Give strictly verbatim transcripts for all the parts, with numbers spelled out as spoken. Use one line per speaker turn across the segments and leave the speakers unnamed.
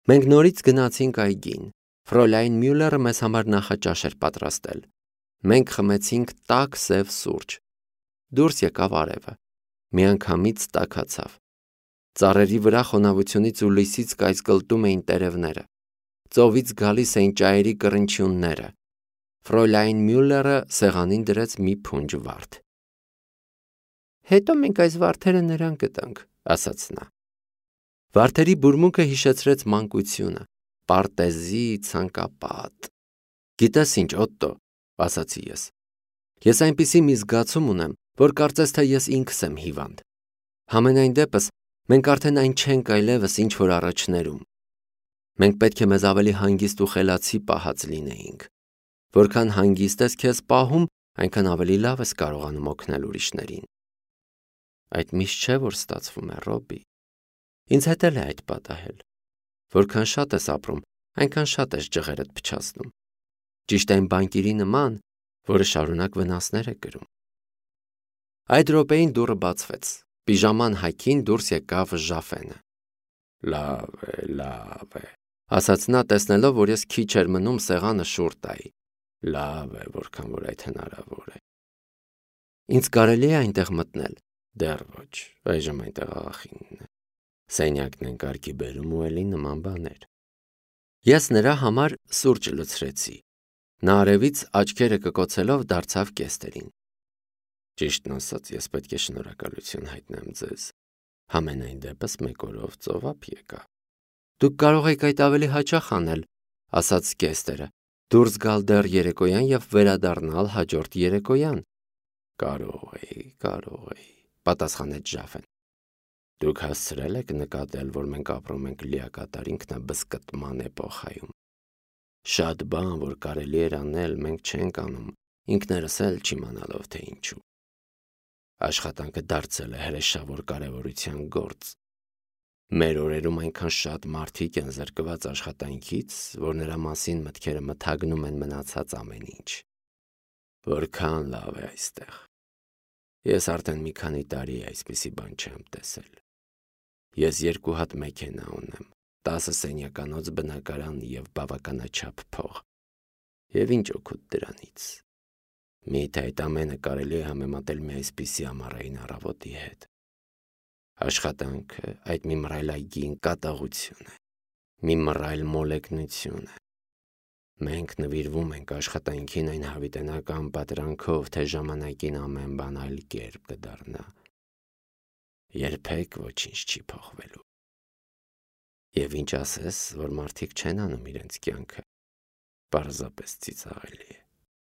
Մենք նորից գնացինք այգին։ Ֆրոլայն Մյուլլերը մեզ համար նախաճաշ էր պատրաստել։ Մենք խմեցինք տաք սև սուրճ։ Դուրս եկավ արևը։ Միանգամից տաքացավ։ Ծառերի վրա խոնավությունից ու լույսից կայծկլտում էին տերևները։ Ծովից գալիս էին ճայերի կռնչյունները։ Ֆրոլայն Մյուլլերը սեղանին դրեց մի փունջ վարդ։ Հետո մենք այս վարդերը նրան կտանք, ասաց նա։ Վարդերի բուրմունքը հիշեցրեց մանկությունը, պարտեզի ցանկապատ։ Գիտես ինչ, Օտտո, ասացի ես։ Ես այնպիսի մի զգացում ունեմ, որ կարծես թե ես ինքս եմ հիվանդ։ Համենայն դեպս, մենք արդեն այն չենք այլևս, ինչ որ առաջներում։ Մենք պետք է մեզ ավելի հանգիստ ու խելացի պահած լինեինք։ Որքան հանգիստ ես քեզ պահում, այնքան ավելի լավ ես կարողանում օգնել ուրիշներին։ Այդ միշտ չէ, որ ստացվում է, Ռոբի։ Ինձ հետ էլ է այդ պատահել։ Որքան շատ ես ապրում, այնքան շատ ես ջղերդ փչացնում։ Ճիշտ այն բանկիրի նման, որը շարունակ վնասներ է կրում։ Այդ րոպեին դուռը բացվեց։ Պիժաման հագին դուրս եկավ Ժաֆենը։ Լավ է, լավ է, ասաց նա, տեսնելով, որ ես քիչ էր մնում սեղանը շուռ տայի։ Լավ է, որքան որ այդ հնարավոր է։ Ինձ կարելի է այնտեղ մտնել։ Դեռ ոչ, այժմ այնտեղ աղախինն է։ Սենյակն են կարգի բերում ու էլի նման բաներ։ Ես նրա համար սուրճ լցրեցի։ Նա արևից աչքերը կկոցելով դարձավ կեստերին։ Ճիշտն ասած, ես պետք է շնորհակալություն հայտնեմ ձեզ։ Համենայն դեպս մեկ օրով ծովափ եկա։ Դուք կարող եք այդ ավելի հաճախ անել, ասաց կեստերը։ Դուրս գալ դեռ երեկոյան եւ վերադառնալ հաջորդ երեկոյան։ Կարող էի, կարող էի, պատասխանեց Ժաֆեն։ Դուք հասցրել եք նկատել, որ մենք ապրում ենք լիակատար ինքնաբզկտման էպոխայում։ Շատ բան, որ կարելի էր անել, մենք չենք անում, ինքներս էլ չիմանալով թե ինչու։ Աշխատանքը դարձել է հրեշավոր կարևորության գործ։ Մեր օրերում այնքան շատ մարդիկ են զրկված աշխատանքից, որ նրա մասին մտքերը մթագնում են մնացած ամեն ինչ։ Որքան լավ է այստեղ։ Ես արդեն մի քանի տարի այսպիսի բան չեմ տեսել։ Ես երկու հատ մեքենա ունեմ, տասը սենյականոց բնակարան եւ բավականաչափ փող։ Եվ ինչ օգուտ դրանից։ Միթե այդ ամենը կարելի է համեմատել մի այսպիսի ամառային առավոտի հետ։ Աշխատանքը այդ մի մռայլագին կատաղություն է, մի մռայլ մոլեգնություն է։ Մենք նվիրվում ենք աշխատանքին այն հավիտենական պատրանքով, թե ժամանակին ամեն բան այլ կերպ կդառնա։ Երբեք ոչինչ չի փոխվելու։ Եվ ինչ ասես, որ մարդիկ չեն անում իրենց կյանքը, պարզապես ծիծաղելի է։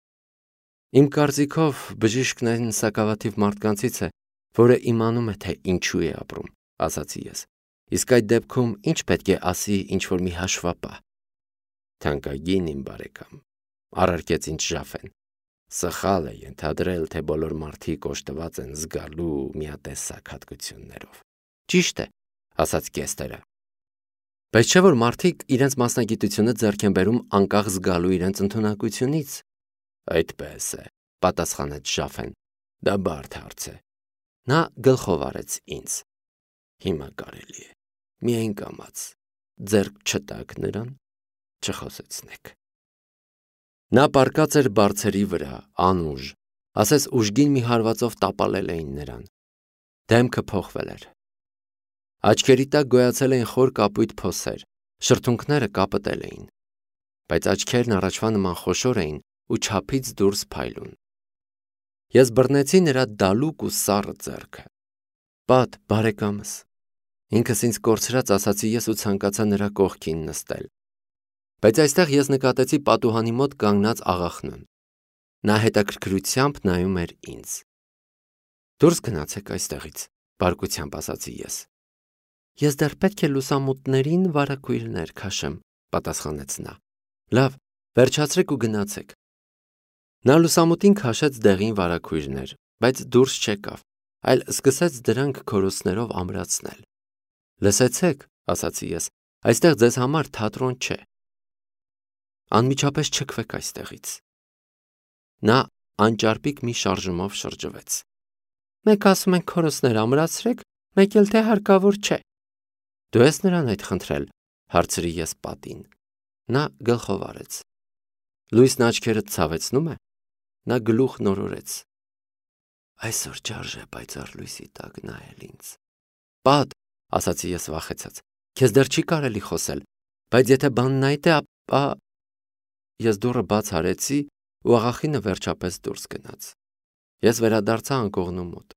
Իմ կարծիքով բժիշկն այն սակավաթիվ մարդկանցից է, որը իմանում է, թե ինչու է ապրում, ասացի ես։ Իսկ այդ դեպքում ինչ պետք է ասի ինչ-որ մի հաշվապահ։ Թանկագին իմ բարեկամ, առարկեց ինձ Ժաֆեն։ Սխալ է ենթադրել, թե բոլոր մարդիկ օժտված են զգալու միատեսակ հատկություններով։ Ճիշտ է, ասաց կեստերը։ Բայց չէ՞ որ մարդիկ իրենց մասնագիտությունը ձեռք են բերում անկախ զգալու իրենց ընդունակությունից։ Այդպես է, պատասխանեց Ժաֆեն։ Դա բարդ հարց է։ Նա գլխով արեց ինձ։ Հիմա կարելի է։ Միայն կամաց։ Ձեռք չտաք նրան, չխոսեցնեք։ Նա պառկած էր բարձերի վրա, անուժ, ասես ուժգին մի հարվածով տապալել էին նրան։ Դեմքը փոխվել էր։ Աչքերի տակ գոյացել էին խոր կապույտ փոսեր, շրթունքները կապտել էին, բայց աչքերն առաջվա նման խոշոր էին ու չափից դուրս փայլուն։ Ես բռնեցի նրա դալուկ ու սառը ձեռքը։ Պատ, բարեկամս։ Ինքս ինձ կորցրած ասացի ես ու ցանկացա նրա կողքին նստել։ Բայց այստեղ ես նկատեցի պատուհանի մոտ կանգնած աղախնուն։ Նա հետաքրքրությամբ նայում էր ինձ։ Դուրս գնացեք այստեղից, բարկությամբ ասացի ես։ Ես դեռ պետք է լուսամուտներին վարակույրներ քաշեմ, պատասխանեց նա։ Լավ, վերջացրեք ու գնացեք։ Նա լուսամուտին քաշեց դեղին վարակույրներ, բայց դուրս չեկավ, այլ սկսեց դրանք քորոցներով ամրացնել։ Լսեցեք, ասացի ես, այստեղ ձեզ համար թատրոն չէ։ Անմիջապես չքվեք այստեղից։ Նա անճարպիկ մի շարժումով շրջվեց։ Մեկ ասում են քորոցներ ամրացրեք, մեկ էլ թե հարկավոր չէ։ Դու ես նրան այդ խնդրել, հարցրի ես պատին։ Նա գլխով արեց։ Լույսն աչքերը ցավեցնում է։ Նա գլուխ նորորեց։ Այսօր չարժե պայծառ լույսի տակ նայել ինձ։ Պատ, ասացի ես վախեցած, քեզ դեռ չի կարելի խոսել, բայց եթե բանն այդ է, ապա… Ես դուռը բաց արեցի ու աղախինը վերջապես դուրս գնաց։ Ես վերադարձա անկողնու մոտ։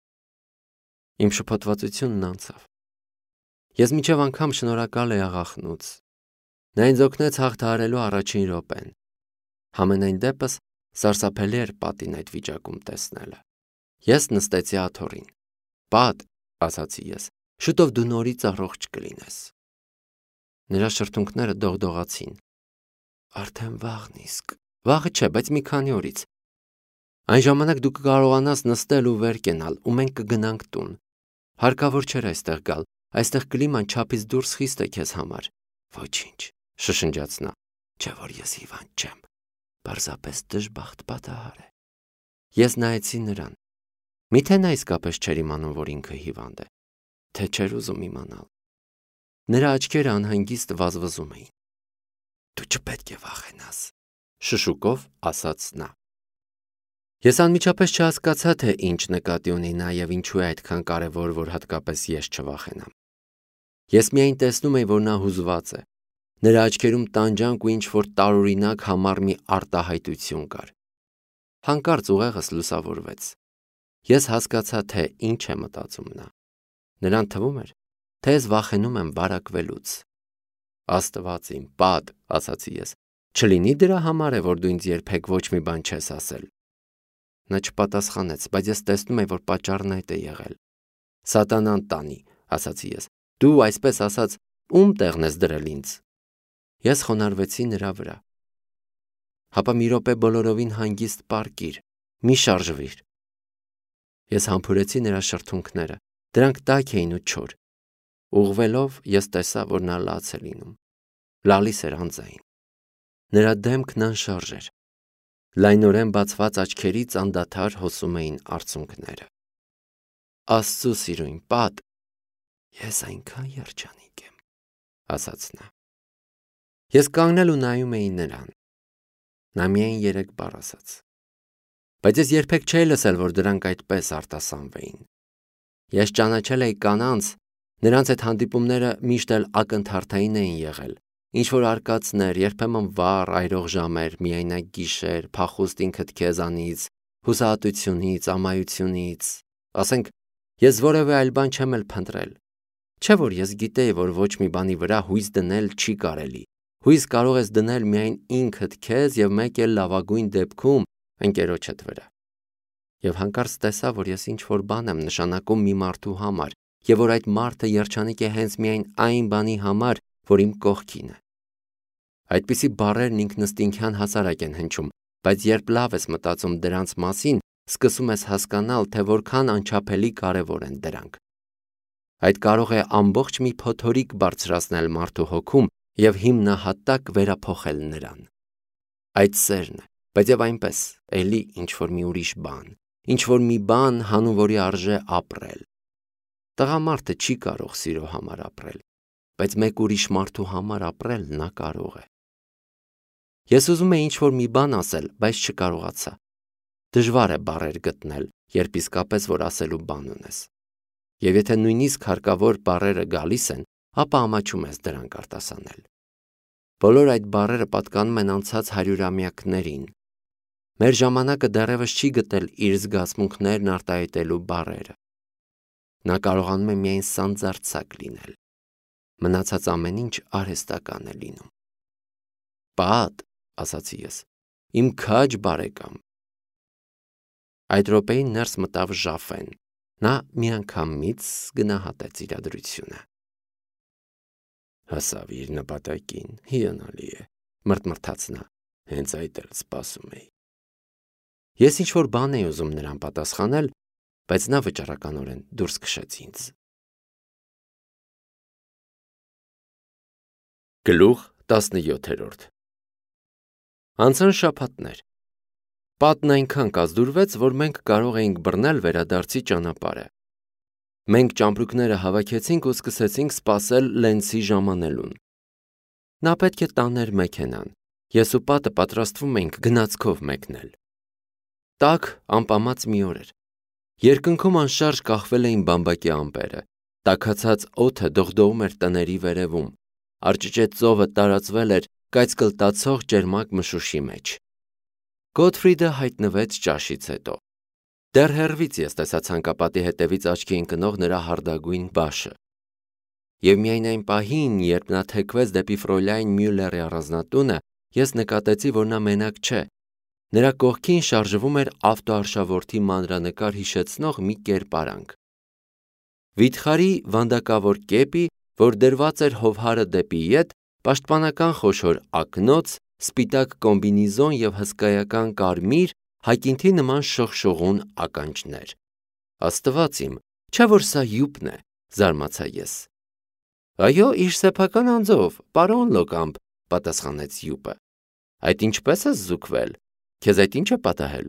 Իմ շփոթվածությունն անցավ։ Ես մինչև անգամ շնորհակալ էի աղախնուց։ Նա ինձ օգնեց հաղթահարելու առաջին րոպեն։ Համենայն դեպս սարսափելի էր պատին այդ վիճակում տեսնելը։ Ես նստեցի աթոռին։ Պատ, ասացի ես, շուտով դու նորից առողջ կլինես։ Նրա շրթունքները դողդողացին։ Արդեն վաղն իսկ։ Վաղը չէ, բայց մի քանի օրից։ Այն ժամանակ դու կկարողանաս նստել ու վեր կենալ, ու մենք կգնանք տուն։ Հարկավոր չէր այստեղ գալ, այստեղ կլիման չափից դուրս խիստ է քեզ համար։ Ոչինչ, շշնջաց նա, չէ որ ես հիվանդ չեմ, պարզապես դժբախտ պատահար է։ Ես նայեցի նրան։ Միթե նա իսկապես չէր իմանում, որ ինքը հիվանդ է, թե չէր ուզում իմանալ։ Նրա աչքերը անհանգիստ վազվզում էին։ Դու չպետք է վախենաս, շշուկով ասաց նա։ Ես անմիջապես չհասկացա, թե ինչ նկատի ունի նա եւ ինչու է այդքան կարեւոր, որ հատկապես ես չվախենամ։ Ես միայն տեսնում էի, որ նա հուզված է։ Նրա աչքերում տանջանք ու ինչ-որ տարօրինակ համառ մի արտահայտություն կար։ Հանկարծ ուղեղս լուսավորվեց։ Ես հասկացա, թե ինչ է մտածում նա։ Նրան թվում էր, թե ես վախենում եմ վարակվելուց։ Աստված իմ, Պատ, ասացի ես, չլինի դրա համար է, որ դու ինձ երբեք ոչ մի բան չես ասել։ Նա չպատասխանեց, բայց ես տեսնում եմ, որ պատճառն այդ է եղել։ Սատանան տանի, ասացի ես, դու այսպես ասած, ում տեղն ես դրել ինձ։ Ես խոնարհվեցի նրա վրա։ Հապա մի րոպե բոլորովին հանգիստ պառկիր, մի շարժվիր։ Ես համբուրեցի նրա շրթունքները, դրանք տաք էին ու չոր։ Ուղղվելով ես տեսա, որ նա լաց է լինում։ Լալիս էր անձային։ Նրա դեմքն անշարժ էր։ Լայնորեն բացված աչքերից անդադար հոսում էին արցունքները։ Աստծո սիրուն Պատ, ես այնքան երջանիկ եմ, ասաց նա։ Ես կանգնել ու նայում էի նրան։ Նա միայն երեք բառ ասաց։ Բայց ես երբեք չէի լսել, որ դրանք այդպես արտասանվեին։ Ես ճանաչել էի կանանց, նրանց այդ հանդիպումները միշտ էլ ակնթարթային էին եղել։ Ինչ-որ արկածներ, երբեմն վառ, այրող ժամեր, միայնակ գիշեր, փախուստ ինքդ քեզանից, հուսահատությունից, ամայությունից։ Ասենք, ես որևէ այլ բան չեմ էլ փնտրել։ Չէ որ ես գիտեի, որ ոչ մի բանի վրա հույս դնել չի կարելի։ Հույս կարող ես դնել միայն ինքդ քեզ եւ մեկ էլ լավագույն դեպքում ընկերոջդ վրա։ Եվ հանկարծ տեսա, որ ես ինչ-որ բան եմ նշանակում մի մարդու համար, եւ որ այդ մարդը երջանիկ է հենց միայն այն բանի համար, որ իմ կողքին է։ Այդպիսի բառերն ինքնըստինքյան հասարակ են հնչում, բայց երբ լավ ես մտածում դրանց մասին, սկսում ես հասկանալ, թե որքան անչափելի կարևոր են դրանք։ Այդ կարող է ամբողջ մի փոթորիկ բարձրացնել մարդու հոգում եւ հիմնահատակ վերափոխել նրան։ Այդ սերն է, բայց եւ այնպես, էլի ինչ-որ մի ուրիշ բան, ինչ-որ մի բան, հանուն որի արժե ապրել։ Տղամարդը չի կարող սիրո համար ապրել, բայց մեկ ուրիշ մարդու համար ապրել նա կարող է։ Ես ուզում եի ինչ-որ մի բան ասել, բայց չկարողացա։ Դժվար է բառեր գտնել, երբ իսկապես որ ասելու բան ունես։ Եվ եթե նույնիսկ հարկավոր բառերը գալիս են, ապա ամաչում ես դրանք արտասանել։ Բոլոր այդ բառերը պատկանում են անցած հարյուրամյակներին։ Մեր ժամանակը դեռևս չի գտել իր զգացմունքներն արտահայտելու բառերը։ Նա կարողանում է միայն սանձարձակ լինել։ Մնացած ամեն ինչ արհեստական է լինում։ Պատ, ասացի ես, իմ քաջ բարեկամ։ Այդ րոպեին ներս մտավ Ժաֆեն։ Նա միանգամից գնահատեց իրադրությունը։ Հասավ իր նպատակին, հիանալի է, մրթմրթաց նա, հենց այդ էլ սպասում էի։ Ես ինչ-որ բան էի ուզում նրան պատասխանել, բայց նա վճռականորեն դուրս քշեց ինձ։ Գլուխ տասնյոթերորդ Անցան շաբաթներ։ Պատն այնքան կազդուրվեց, որ մենք կարող էինք բռնել վերադարձի ճանապարհը։ Մենք ճամպրուկները հավաքեցինք ու սկսեցինք սպասել Լենցի ժամանելուն։ նա պետք է տաներ մեքենան։ Ես ու պատը պատրաստվում էինք գնացքով մեկնել։ Տաք անպամած մի օր էր։ Երկնքում անշարժ կախվել էին բամբակի ամպերը, տաքացած օդը դողդողում էր տների վերևում, արճճետ ծովը տարածվել էր կայծկլտացող ջերմակ մշուշի մեջ։ Գոթֆրիդը հայտնվեց ճաշից հետո։ Դեռ հեռվից ես տեսա ցանկապատի հետևից աչքի ընկնող նրա հարդագույն բաշը։ Եվ միայն այն պահին, երբ նա թեքվեց դեպի Ֆրոյլայն Մյուլլերի առանձնատունը, ես նկատեցի, որ նա մենակ չէ։ Նրա կողքին շարժվում էր ավտոարշավորդի մանրանկար հիշեցնող մի կերպարանք։ Վիթխարի վանդակավոր կեպի, որ դրված էր հովհարը դեպի ետ, պաշտպանական խոշոր ակնոց, սպիտակ կոմբինիզոն և հսկայական կարմիր, հակինթի նման շողշողուն ականջներ։ Աստված իմ, չէ՞ որ սա Յուպն է, զարմացա ես։ Այո, իր սեփական անձով, պարոն Լոկամպ, պատասխանեց Յուպը։ Այդ ինչպես ես զուգվել, քեզ այդ ինչ է պատահել։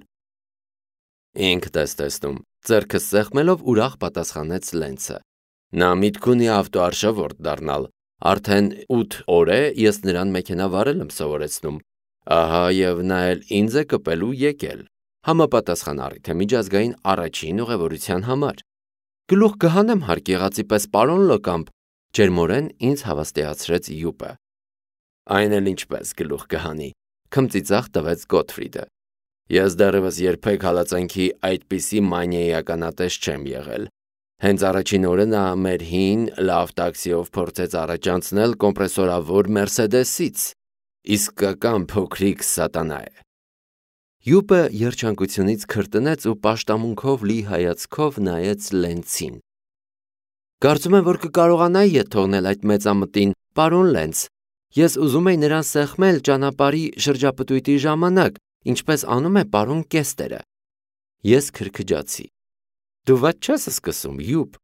Ինքդ ես տեսնում, ձեռքը սեղմելով ուրախ պատասխանեց Լենցը։ Նա միտք ունի ավտոարշավորդ դառնալ, արդեն ութ օր է ես նրան մեքենա վարել եմ սովորեցնում, ահա և նա էլ ինձ է կպելու եկել, համապատասխան առիթ է միջազգային առաջին ուղևորության համար։ Գլուխ կհանեմ հարկ եղածի պես, պարոն Լոկամպ, ջերմորեն ինձ հավաստիացրեց Յուպը։ Այն էլ ինչպես գլուխ կհանի, քմծիծաղ տվեց Գոթֆրիդը։ Ես դեռևս երբեք հալածանքի այդպիսի մանիայի ականատես չեմ եղել։ Հենց առաջին օրը նա մեր հին լավ տաքսիով փորձեց առաջ անցնել կոմպրեսորավոր Մերսեդեսից։ Իսկական փոքրիկ սատանա է։ Յուպը երջանկությունից քրտնեց ու պաշտամունքով լի հայացքով նայեց Լենցին։ Կարծում եմ, որ կկարողանայի ետ թողնել այդ մեծամտին, պարոն Լենց։ Ես ուզում էի նրան սեղմել ճանապարհի շրջապտույտի ժամանակ, ինչպես անում է պարոն Կեստերը։ Ես քրքջացի։ Դու ված չես սկսում, Յուպ։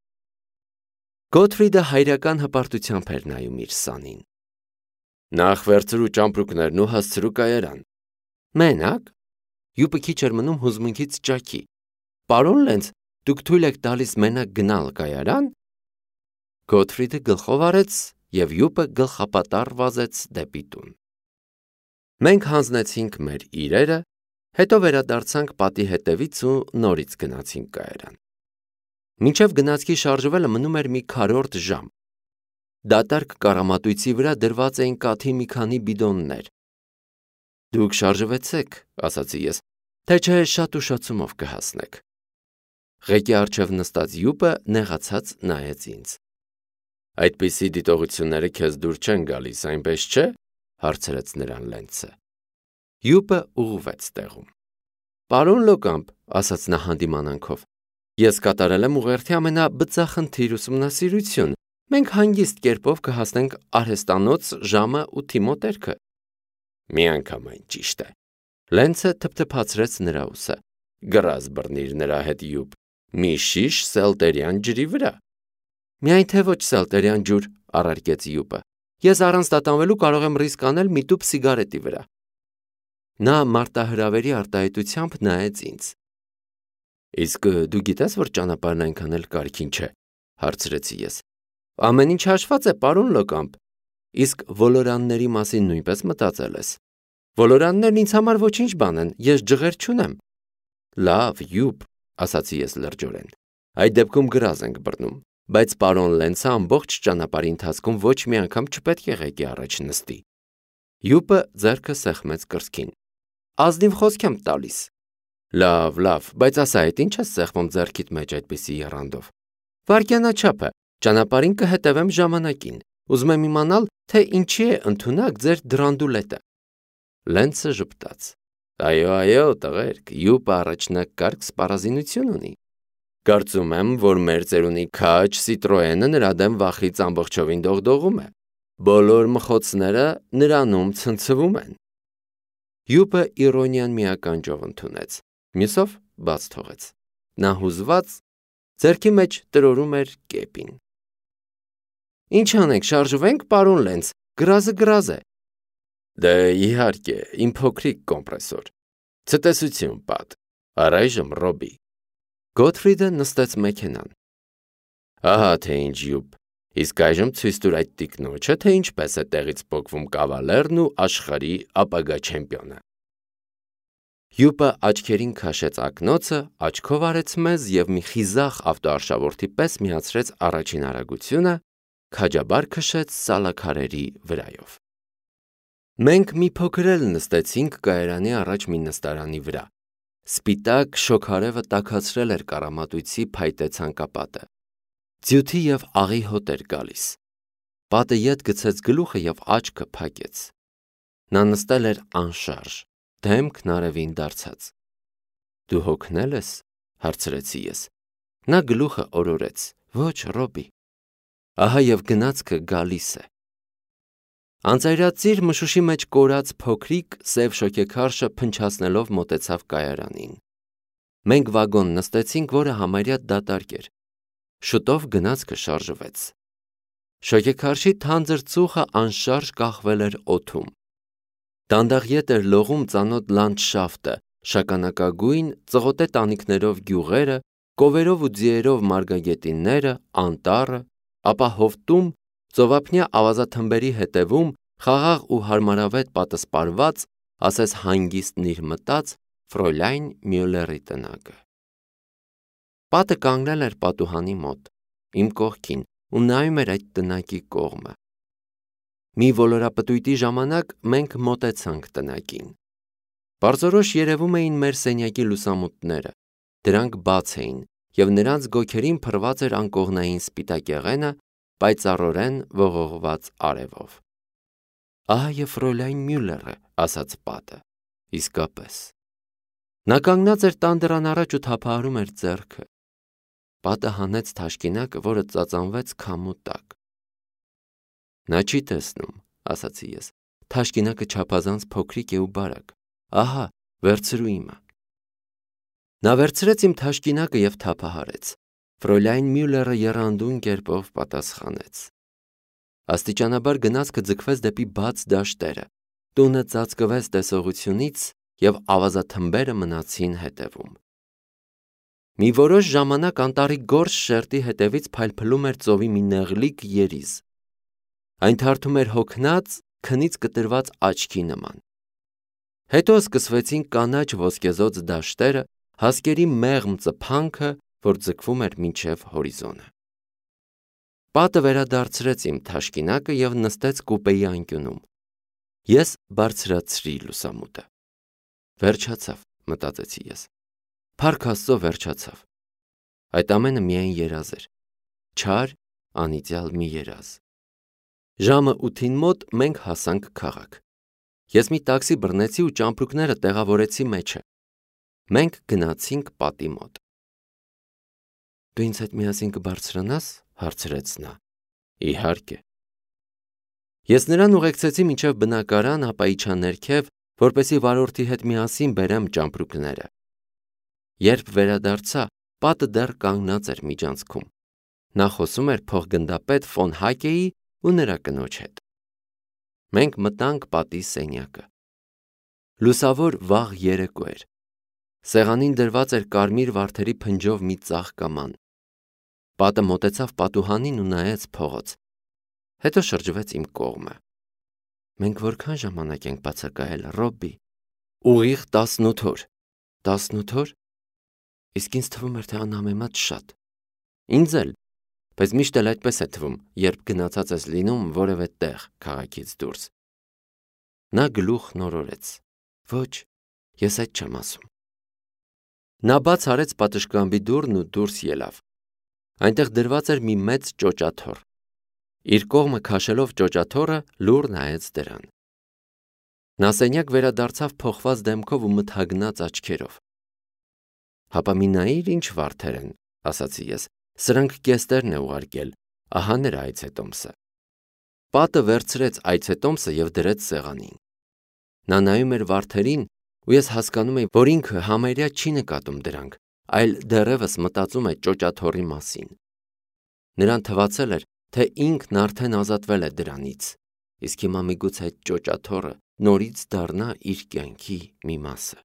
Գոթֆրիդը հայրական հպարտությամբ էր նայում իր սանին։ Նախ վերցրու ճամպրուկներն ու հասցրու կայարան։ Մենակ։ Յուպը քիչ էր մնում հուզմունքից ճաքի։ Պարոն Լենց, դուք թույլ եք տալիս մենակ գնալ կայարան։ Գոթֆրիդը գլխով արեց, և Յուպը գլխապատառ վազեց դեպի տուն։ Մենք հանձնեցինք մեր իրերը, հետո վերադարձանք պատի հետևից ու նորից գնացինք կայարան։ Մինչև գնացքի շարժվելը մնում էր մի քառորդ ժամ։ Դատարկ կառամատույցի վրա դրված էին կաթի մի քանի բիդոններ։ Դուք շարժվեցեք, ասացի ես, թե չէ շատ ուշացումով կհասնեք։ Ղեկի առջև նստած Յուպը նեղացած նայեց ինձ։ Այդպիսի դիտողությունները քեզ դուր չեն գալիս, այնպես չէ, հարցրեց նրան Լենցը։ Յուպը ուղղվեց տեղում։ Պարոն Լոկամպ, ասաց նա հանդիմանանքով, ես կատարել եմ ուղերձի ամենաբծախնդիր ուսումնասիրություն։ Մենք հանգիստ կերպով կհասնենք արհեստանոց ժամը ութի մոտերքը։ Միանգամայն ճիշտ է։ Լենցը թփթփացրեց նրա ուսը։ Գրազ բռնիր նրա հետ Յուպ, մի շիշ սելտերյան ջրի վրա։ Միայն թե ոչ սելտերյան ջուր, առարկեց Յուպը։ Ես առանց տատանվելու կարող եմ ռիսկ անել մի տուփ սիգարետի վրա։ Նա մարտահրավերի արտահայտությամբ նայեց ինձ։ Իսկ դու գիտես, որ ճանապարհն այնքան էլ կարգին չէ, հարցրեցի ես։ Ամեն ինչ հաշված է, պարոն Լոկամպ։ Իսկ ոլորանների մասին նույնպես մտածել ես։ Ոլորաններն ինձ համար ոչինչ բան են, ես ջղեր չունեմ։ Լավ, Յուպ, ասացի ես լրջորեն։ Այդ դեպքում գրազ ենք բռնում, բայց պարոն Լենցը ամբողջ ճանապարհի ընթացքում ոչ մի անգամ չպետք է ղեկի առաջ նստի։ Յուպը ձեռքը սեղմեց կրծքին։ Ազնիվ խոսք եմ տալիս։ Լավ, լավ, բայց ասա, այդ ինչ ես սեղմում ձեռքիդ մեջ այդպիսի եռանդով։ Վայրկյանաչափը, ճանապարհին կհետևեմ ժամանակին։ Ուզում եմ իմանալ, թե ինչի է ընդունակ ձեր դրանդուլետը։ Լենցը ժպտաց։ Այո, այո, տղերք, Յուպը առաջնակարգ սպառազինություն ունի։ Կարծում եմ, որ մեր ծերունի քաչ Սիտրոենը նրա դեմ վախից ամբողջովին դողդողում է։ Բոլոր մխոցները նրանում ցնցվում են։ Յուպը իրոնիան մի ականջով ընդունեց, մյուսով բաց թողեց։ Նա հուզված ձեռքի մեջ տրորում էր կեպին։ Ինչ անենք, շարժվենք, պարոն Լենց, գրազը գրազ է։ Դե իհարկե, իմ փոքրիկ կոմպրեսոր։ Ցտեսություն, պատ։ Առայժմ Ռոբի։ Գոթֆրիդը նստեց մեքենան։ Ահա թե ինչ Յուպ։ Իսկ այժմ ցույց տուր այդ տիկնոջը, թե ինչպես է տեղից պոկվում կավալերն ու աշխարհի ապագա չեմպիոնը։ Հյուպը աչքերին քաշեց ակնոցը, աչքով արեց մեզ և մի խիզախ ավտոարշավորդի պես միացրեց առաջին արագությունը, քաջաբար քշեց սալաքարերի վրայով։ Մենք մի փոքր էլ նստեցինք կայարանի առաջ մի նստարանի վրա։ Սպիտակ շոգարևը տաքացրել էր կառամատույցի փայտե ցանկապատը։ Ձյութի և աղի հոտ էր գալիս։ Պատը ետ գցեց գլուխը և աչքը փակեց։ Նա նստել էր անշարժ, դեմքն արևին դարձած։ Դու հոգնել ես, հարցրեցի ես։ Նա գլուխը օրորեց։ Ոչ, Ռոբի։ Ահա և գնացքը գալիս է։ Անծայրածիր մշուշի մեջ կորած փոքրիկ սև շոգեքարշը փնչացնելով մոտեցավ կայարանին։ Մենք վագոն նստեցինք, որը համարյա դատարկ էր։ Շուտով գնացքը շարժվեց։ Շոգեքարշի թանձր ծուխը անշարժ կախվել էր օդում։ Դանդաղ ետ էր լողում ծանոթ լանդշաֆտը, շագանակագույն ծղոտե տանիքներով գյուղերը, կովերով ու ձիերով մարգագետինները, անտառը, ապա հովտում, ծովափնյա ավազաթմբերի հետևում, խաղաղ ու հարմարավետ պատսպարված, ասես հանգիստն իր մտած Ֆրոյլայն Մյուլլերի տնակը։ Պատը կանգնել էր պատուհանի մոտ, իմ կողքին, ու նայում էր այդ տնակի կողմը։ Մի ոլորապտույտի ժամանակ մենք մոտեցանք տնակին։ Պարզորոշ երևում էին մեր սենյակի լուսամուտները, դրանք բաց էին, և նրանց գոգերին փռված էր անկողնային սպիտակեղենը, պայծառորեն ողողված արևով։ Ահա և Ֆրոյլայն Մյուլլերը, ասաց պատը, իսկապես։ Նա կանգնած էր տան դռան առաջ ու թափահարում էր ձեռքը։ Պատը հանեց թաշկինակը, որը ծածանվեց քամու տակ։ Նա չի տեսնում, ասացի ես, թաշկինակը չափազանց փոքրիկ է ու բարակ, ահա, վերցրու իմը։ Նա վերցրեց իմ թաշկինակը և թափահարեց։ Ֆրոյլայն Մյուլլերը եռանդուն կերպով պատասխանեց։ Աստիճանաբար գնացքը ձգվեց դեպի բաց դաշտերը, տունը ծածկվեց տեսողությունից և ավազաթմբերը մնացին հետևում։ Մի որոշ ժամանակ անտառի գորշ շերտի հետևից փայլփլում էր ծովի մի նեղլիկ երիզ։ Այն թարթում էր հոգնած, քնից կտրված աչքի նման։ Հետո սկսվեցին կանաչ ոսկեզօծ դաշտերը, հասկերի մեղմ ծփանքը, որ ձգվում էր մինչև հորիզոնը։ Պատը վերադարձրեց իմ թաշկինակը և նստեց կուպեի անկյունում։ Ես բարձրացրի լուսամուտը։ Վերջացավ, մտածեցի ես։ Փառք Աստծո, վերջացավ։ Այդ ամենը միայն երազ էր։ Չար, անիծյալ մի երազ։ Ժամը ութին մոտ մենք հասանք քաղաք։ Ես մի տաքսի բռնեցի ու ճամպրուկները տեղավորեցի մեջը։ Մենք գնացինք պատի մոտ։ Դու ինձ հետ միասին կբարձրանա՞ս, հարցրեց նա։ Իհարկե։ Ես նրան ուղեկցեցի մինչև բնակարան, ապա իջա ներքև, որպեսզի վարորդի հետ միասին բերեմ ճամպրուկները։ Երբ վերադարձա, պատը դեռ կանգնած էր միջանցքում։ Նա խոսում էր փոխգնդապետ ֆոն Հակեի ու նրա կնոջ հետ։ Մենք մտանք պատի սենյակը։ Լուսավոր վաղ երեկո էր։ Սեղանին դրված էր կարմիր վարդերի փնջով մի ծաղկաման։ Պատը մոտեցավ պատուհանին ու նայեց փողոց։ Հետո շրջվեց իմ կողմը։ Մենք որքան ժամանակ ենք բացակայել, Ռոբի։ Ուղիղ տասնութ օր։ Տասնութ օր։ Իսկ ինձ թվում էր, թե անհամեմատ շատ։ Ինձ էլ, բայց միշտ էլ այդպես է թվում, երբ գնացած ես լինում որևէ տեղ քաղաքից դուրս։ Նա գլուխ նորորեց։ Ոչ, ես այդ չեմ ասում։ Նա բաց արեց պատշգամբի դուռն ու դուրս ելավ։ Այնտեղ դրված էր մի մեծ ճոճաթոռ։ Իր կողմը քաշելով ճոճաթոռը, լուռ նայեց դրան։ Նա սենյակ վերադարձավ փոխված դեմքով ու մթագնած աչքերով։ Հապա մի նայիր ինչ վարդեր են, ասացի ես, սրանք կեստերն է ուղարկել, ահա նրա այցետոմսը։ Պատը վերցրեց այցետոմսը և դրեց սեղանին։ Նա նայում էր վարդերին, ու ես հասկանում էի, որ ինքը համարյա չի նկատում դրանք, այլ դեռևս մտածում է ճոճաթոռի մասին։ Նրան թվացել էր, թե ինքն արդեն ազատվել է դրանից, իսկ հիմա միգուցե այդ ճոճաթոռը նորից դառնա իր կյանքի մի մասը։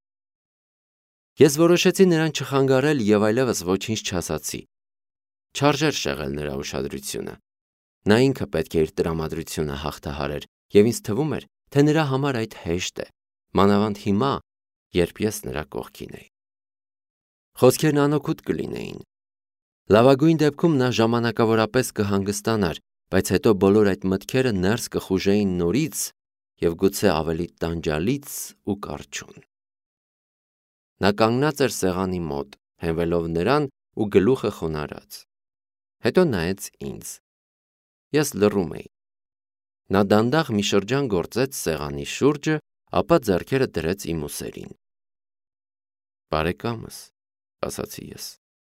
Ես որոշեցի նրան չխանգարել և այլևս ոչինչ չասացի։ Չարժեր շեղել նրա ուշադրությունը, Նա ինքը պետք է իր տրամադրությունը հաղթահարեր, եւ ինձ թվում էր, թե նրա համար այդ հեշտ է, մանավանդ հիմա, երբ ես նրա կողքին էի։ Խոսքերն անօգուտ կլինեին։ Լավագույն դեպքում նա ժամանակավորապես կհանգստանար, բայց հետո բոլոր այդ մտքերը ներս կխուժեին նորից եւ գուցե ավելի տանջալից ու կարճուն։ Նա կանգնած էր սեղանի մոտ, հենվելով նրան ու գլուխը խոնարհած։ Հետո նայեց ինձ։ Ես լռում էի։ Նա դանդաղ մի շրջան գործեց սեղանի շուրջը, ապա ձեռքերը դրեց իմ ուսերին։ Բարեկամս, ասացի ես։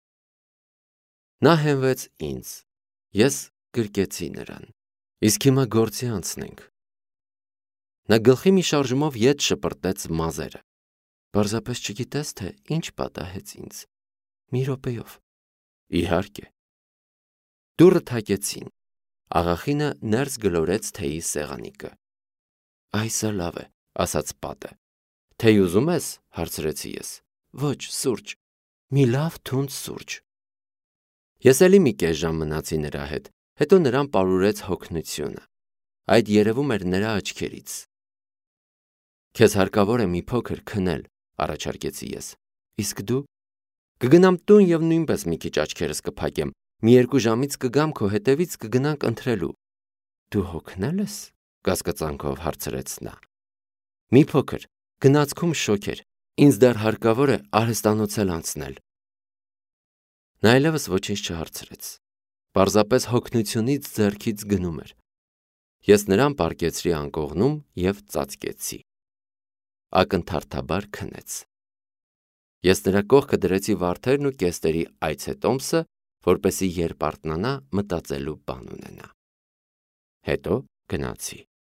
Նա հենվեց ինձ։ Ես գրկեցի նրան։ Իսկ հիմա գործի անցնենք։ Նա գլխի մի շարժումով ետ շպրտեց մազերը։ Պարզապես չգիտես, թե ինչ պատահեց ինձ։ Մի րոպեով։ Իհարկե։ Դուռը թակեցին։ Աղախինը ներս գլորեց թեյի սեղանիկը։ Այսը լավ է, ասաց պատը։ Թեյ ուզում ես, հարցրեցի ես։ Ոչ, սուրճ։ Մի լավ թունդ սուրճ։ Ես էլի մի կես ժամ մնացի նրա հետ, հետո նրան պարուրեց հոգնությունը։ Այդ երևում էր նրա աչքերից։ Քեզ հարկավոր է մի փոքր քնել, առաջարկեցի ես։ Իսկ դու։ Կգնամ տուն եւ նույնպես մի քիչ աչքերս կփակեմ։ Մի երկու ժամից կգամ քո հետևից, կգնանք ընթրելու։ Դու հոգնել ես, կասկածանքով հարցրեց նա։ Մի փոքր, գնացքում շոկ էր։ Ինձ դեռ հարկավոր է արհեստանոցել անցնել։ Նա այլևս ոչինչ չհարցրեց։ Պարզապես հոգնությունից ձեռքից գնում էր։ Ես նրան պառկեցրի անկողնում եւ ծածկեցի։ Ակնթարթաբար քնեց։ Ես նրա կողքը դրեցի վարդերն ու կեստերի այցետոմսը, որպեսզի երբ արթնանա, մտածելու բան ունենա։ Հետո գնացի։